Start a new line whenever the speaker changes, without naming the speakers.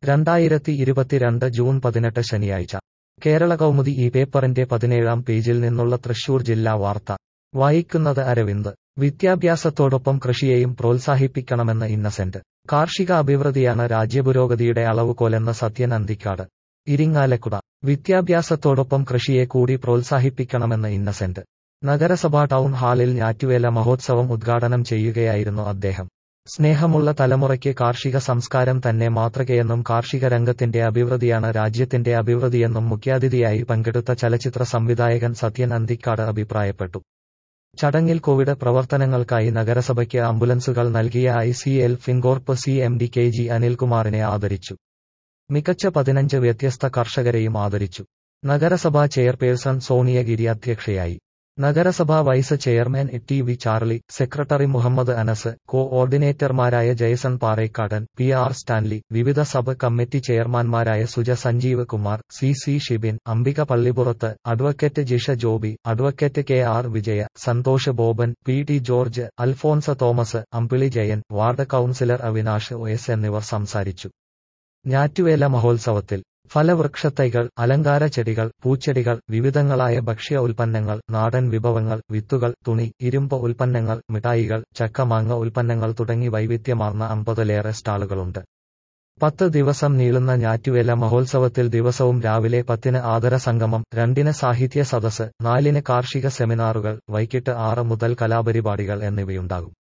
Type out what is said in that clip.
2022 June 18 ശനിയാഴ്ച കേരള കൗമുദി ഈ പേപ്പറിന്റെ 17-ാം പേജിൽ നിന്നുള്ള തൃശൂർ ജില്ലാ വാർത്ത വായിക്കുന്നത് അരവിന്ദ്. വിദ്യാഭ്യാസത്തോടൊപ്പം കൃഷിയെയും പ്രോത്സാഹിപ്പിക്കണമെന്ന് ഇന്നസെന്റ്. കാർഷിക അഭിവൃദ്ധിയാണ് രാജ്യപുരോഗതിയുടെ അളവുകോലെന്ന് സത്യൻ അന്തിക്കാട്. ഇരിങ്ങാലക്കുട. വിദ്യാഭ്യാസത്തോടൊപ്പം കൃഷിയെ കൂടി പ്രോത്സാഹിപ്പിക്കണമെന്ന് ഇന്നസെന്റ്. നഗരസഭാ ടൗൺ ഹാളിൽ ഞാറ്റുവേല മഹോത്സവം ഉദ്ഘാടനം ചെയ്യുകയായിരുന്നു അദ്ദേഹം. സ്നേഹമുള്ള തലമുറയ്ക്ക് കാർഷിക സംസ്കാരം തന്നെ മാതൃകയെന്നും കാർഷിക രംഗത്തിന്റെ അഭിവൃദ്ധിയാണ് രാജ്യത്തിന്റെ അഭിവൃദ്ധിയെന്നും മുഖ്യാതിഥിയായി പങ്കെടുത്ത ചലച്ചിത്ര സംവിധായകൻ സത്യൻ അന്തിക്കാട് അഭിപ്രായപ്പെട്ടു. ചടങ്ങിൽ കോവിഡ് പ്രവർത്തനങ്ങൾക്കായി നഗരസഭയ്ക്ക് ആംബുലൻസുകൾ നൽകിയ ICL ഫിൻകോർപ്പ് CMD KG അനിൽകുമാറിനെ ആദരിച്ചു. മികച്ച 15 വ്യത്യസ്ത കർഷകരെയും ആദരിച്ചു. നഗരസഭാ ചെയർപേഴ്സൺ സോണിയഗിരി അധ്യക്ഷയായി. നഗരസഭാ vice chairman TV Charlie, secretary Muhammad Anas, കോഓർഡിനേറ്റർമാരായ ജയസൺ പാറേക്കാടൻ, PR സ്റ്റാൻലി, വിവിധ സബ് കമ്മിറ്റി ചെയർമാൻമാരായ Suja Sanjeev Kumar, CC Shibin, Ambika Pallippurath, advocate Jisha Joby, advocate KR Vijaya, Santhosh Boban, PT George, Alphonsa Thomas, Ambili Jayan, ward councillor Avinash OS എന്നിവർ സംസാരിച്ചു. ഞാറ്റുവേല മഹോത്സവത്തിൽ ഫലവൃക്ഷത്തൈകൾ, അലങ്കാര ചെടികൾ, പൂച്ചെടികൾ, വിവിധങ്ങളായ ഭക്ഷ്യ ഉൽപ്പന്നങ്ങൾ, നാടൻ വിഭവങ്ങൾ, വിത്തുകൾ, തുണി, ഇരുമ്പ് ഉൽപ്പന്നങ്ങൾ, മിഠായികൾ, ചക്ക മാങ്ങ ഉൽപ്പന്നങ്ങൾ തുടങ്ങി വൈവിധ്യമാർന്ന 50-ലേറെ സ്റ്റാളുകളുണ്ട്. 10 ദിവസം നീളുന്ന ഞാറ്റുവേല മഹോത്സവത്തിൽ ദിവസവും രാവിലെ 10-ന് ആദര സംഗമം, 2-ന് സാഹിത്യ സദസ്സ്, 4-ന് കാർഷിക സെമിനാറുകൾ, വൈകിട്ട് 6 മുതൽ കലാപരിപാടികൾ എന്നിവയുണ്ടാകും.